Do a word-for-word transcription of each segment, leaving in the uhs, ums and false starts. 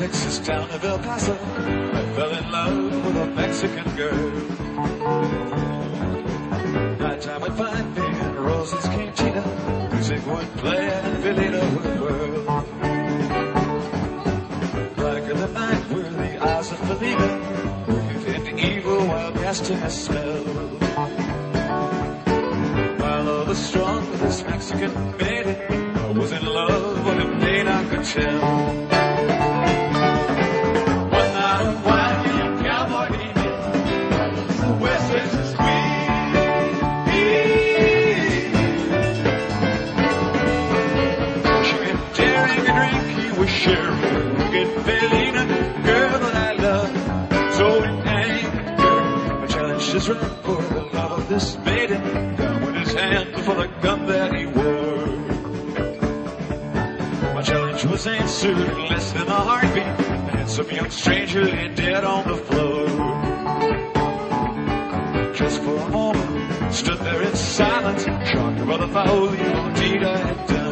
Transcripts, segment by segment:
Texas town of El Paso, I fell in love with a Mexican girl. Nighttime would find me in Rosa's Cantina, music would play and Felina would whirl. Blacker than night were the eyes of Felina, into evil while casting a spell. My love was strong with this Mexican maiden, I was in love with a maid I could tell. Sharing, get Felina, girl that I love, so in anger, I challenged his run for the love of this maiden, down with his hand for the gun that he wore. My challenge was answered in less than a heartbeat, the handsome young stranger lay dead on the floor. Just for a moment, stood there in silence, shocked by the foul evil deed I had done.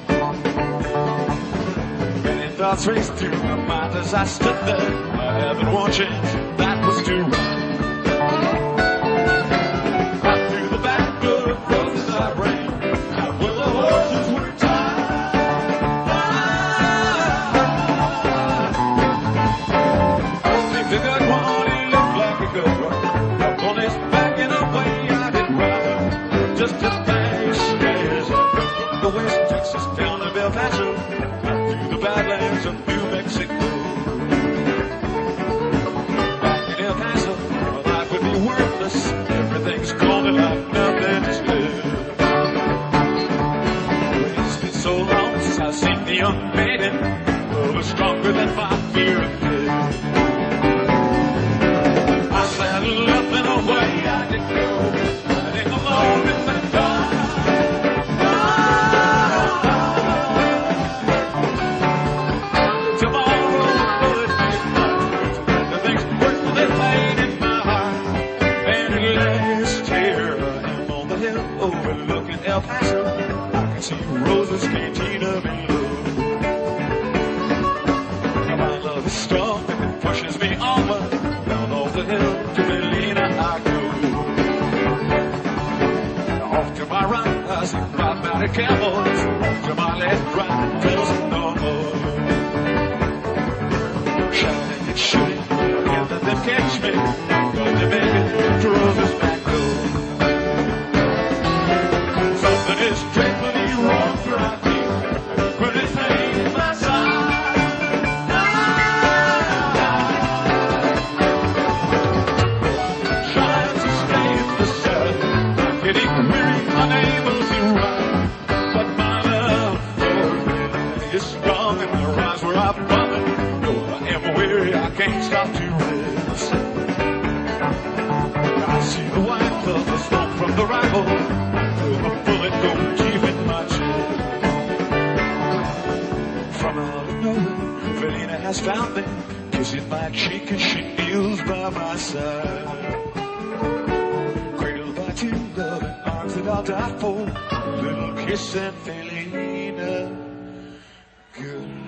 Thoughts raced through my mind as I stood there. I haven't one chance, that was to run. Right through the back door of Rosa's I ran, out where the horses were tied. They took that one, he looked like a good run. Up on his back in a way I didn't ride. Just a bang stairs up the West Texas town of El Paso, Badlands of New Mexico. Back in El Paso, my life would be worthless. Everything's gone and like nothing is good. It's been so long since I've seen the young maiden, love is stronger than my fear of death. I saddled up and away I did go, riding alone in the dark. Overlooking El Paso, I can see Rosa's Cantina below. Now my love is strong and it pushes me onward, down off the hill to Felina I go. Now off to my right I see five mounted camels, off to my left right tells them no more. Shouting and shooting, can't let them catch me, going to make it to Rosa's back door. It's dreadfully wrong for I feel, but it's pain in my side. Trying to stay in the sun, I'm getting weary, unable to run. But my love for you is strong, and the rise where I'm running. Though I am weary, I can't stop to rest. I see the white club, the smoke from the rifle. Don't keep in my chest. From out of nowhere, Felina has found me, kissing my cheek as she kneels by my side. Cradled by two loving arms that I'll die for, little kiss and Felina, good.